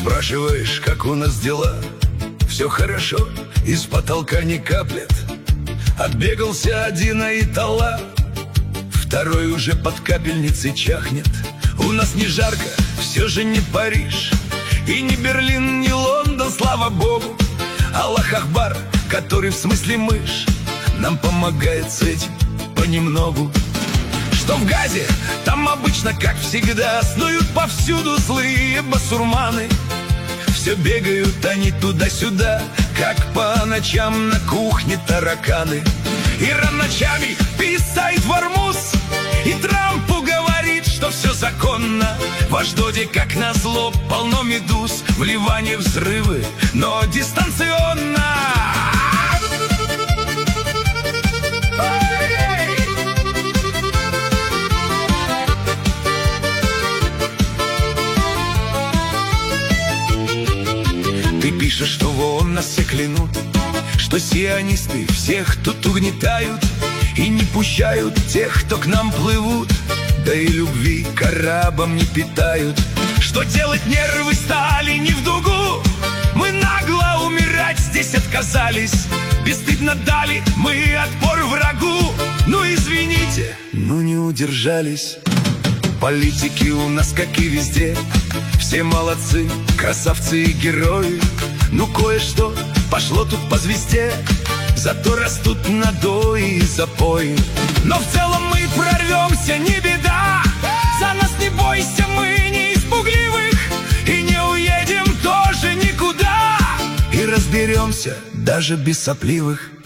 Спрашиваешь, как у нас дела? Все хорошо, из потолка не каплет. Отбегался один Айтала, второй уже под капельницей чахнет. У нас не жарко, все же не Париж, и не Берлин, не Лондон, слава богу. Аллах Акбар, который в смысле мышь, нам помогает с этим понемногу. Что в Газе, там обычно, как всегда, снуют повсюду злые басурманы. Все бегают они туда-сюда, как по ночам на кухне тараканы. Иран ночами писает в Ормуз, и Трампу говорит, что все законно. В Ашдоде, как назло, полно медуз. В Ливане взрывы, но дистанционно. Ты пишешь, что в ООН нас все клянут, что сионисты всех тут угнетают и не пущают тех, кто к нам плывут, да и любви к арабам не питают. Что делать, нервы стали не в дугу, мы нагло умирать здесь отказались, бесстыдно дали мы отпор врагу. Ну извините, ну не удержались. Политики у нас, как и везде, все молодцы, красавцы и герои. Ну кое-что пошло тут по звезде, зато растут надои и запои. Но в целом мы прорвемся, не беда, за нас не бойся, мы не из пугливых, и не уедем тоже никуда, и разберемся даже без сопливых.